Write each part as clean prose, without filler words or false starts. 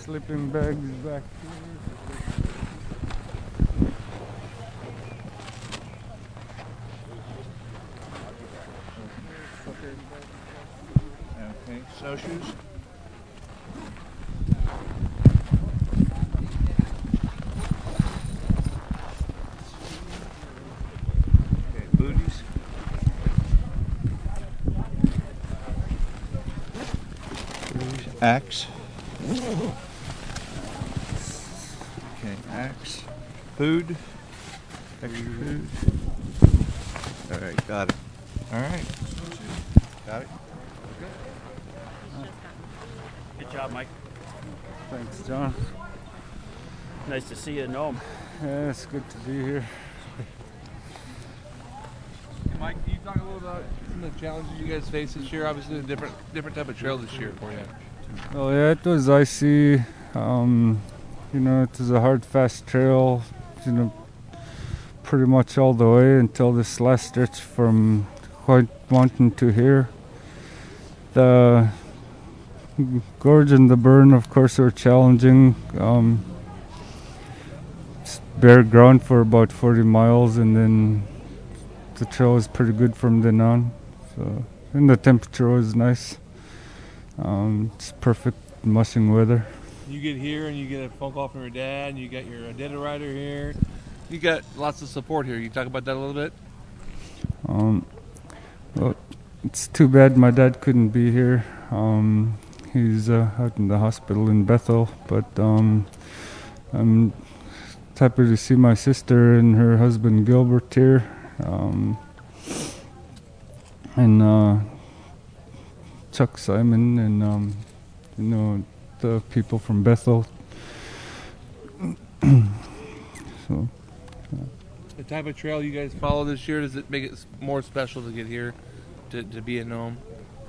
sleeping bags back here. Okay, snowshoes. Okay, booties. Axe. Okay, axe. Food. Extra food. Alright, got it. Alright. Got it. Good job, Mike. Thanks, John. Nice to see you in Nome. Yeah, it's good to be here. Mike, can you talk a little about some of the challenges you guys face this year? Obviously, a different type of trail this year for you. Oh yeah, it was icy. It was a hard, fast trail. Pretty much all the way until this last stretch from White Mountain to here. The gorge and the burn, of course, were challenging. It's bare ground for about 40 miles, and then the trail was pretty good from then on. So, and the temperature was nice. It's perfect mushing weather. You get here and you get a phone call from your dad, and you got your data rider here. You got lots of support here. You talk about that a little bit? Well, it's too bad my dad couldn't be here. He's out in the hospital in Bethel, but I'm happy to see my sister and her husband Gilbert here, and Chuck Simon and the people from Bethel. So. The type of trail you guys follow this year, does it make it more special to get here to be in Nome?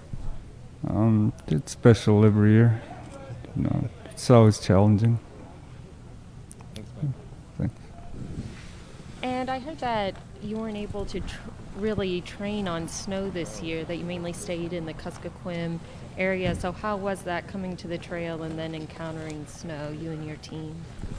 It's special every year. It's always challenging. Thanks, man. Thanks. And I heard that you weren't able to really train on snow this year, that you mainly stayed in the Kuskokwim area. So how was that coming to the trail and then encountering snow, you and your team?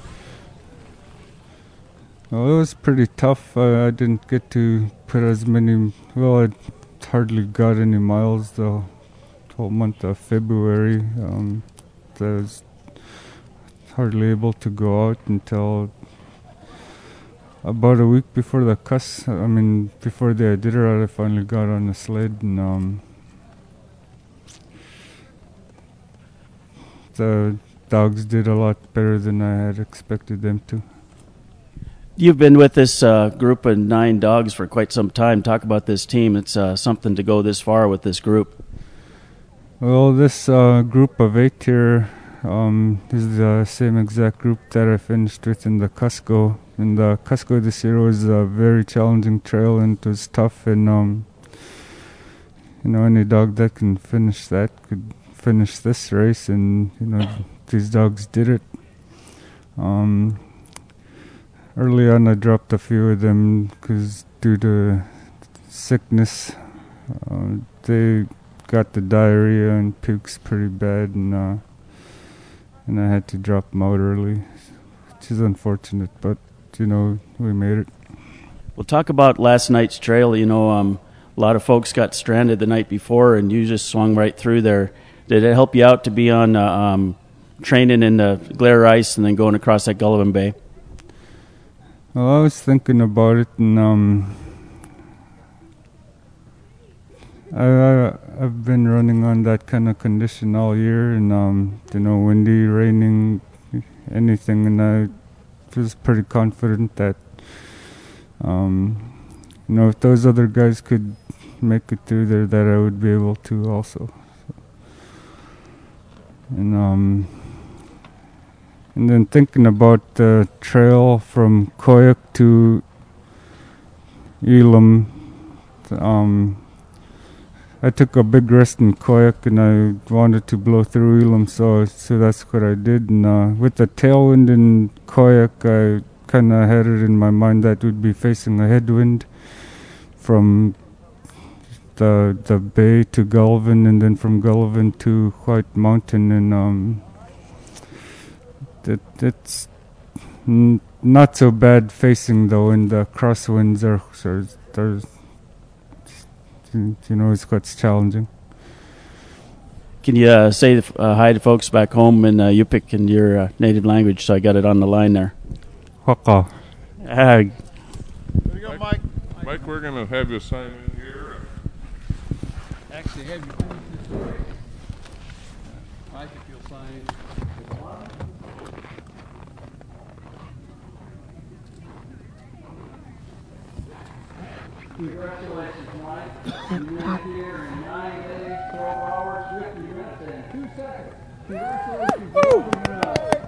Well, it was pretty tough. I didn't get to put as many. Well, I hardly got any miles the whole month of February. I was hardly able to go out until about a week before the before the Iditarod. I finally got on the sled, and the dogs did a lot better than I had expected them to. You've been with this group of 9 dogs for quite some time. Talk about this team. It's something to go this far with this group. Well, this group of 8 here is the same exact group that I finished with in the Cusco. And the Cusco this year was a very challenging trail, and it was tough. And any dog that can finish that could finish this race. And these dogs did it. Early on, I dropped a few of them because due to sickness, they got the diarrhea and pukes pretty bad, and I had to drop them out early, which is unfortunate, but we made it. We'll talk about last night's trail. A lot of folks got stranded the night before, and you just swung right through there. Did it help you out to be on training in the glare ice and then going across that Gullivan Bay? Well, I was thinking about it, and I've been running on that kind of condition all year, and windy, raining, anything, and I was pretty confident that if those other guys could make it through there, that I would be able to also. And then thinking about the trail from Koyuk to Elam, I took a big rest in Koyuk, and I wanted to blow through Elam, so that's what I did. And with the tailwind in Koyuk, I kind of had it in my mind that we'd be facing a headwind from the bay to Gullivan, and then from Gullivan to White Mountain, and it's not so bad facing though in the crosswinds or there's it's quite challenging. Can you say hi to folks back home in Yupik in your native language? So I got it on the line there. Waka. There you go, Mike. Mike, we're going to have you sign in here. Actually, have you finished this story? Mike, if you'll sign. Congratulations, Mike. You were here in 9 days, 12 hours, 50 minutes, and 2 seconds. Congratulations.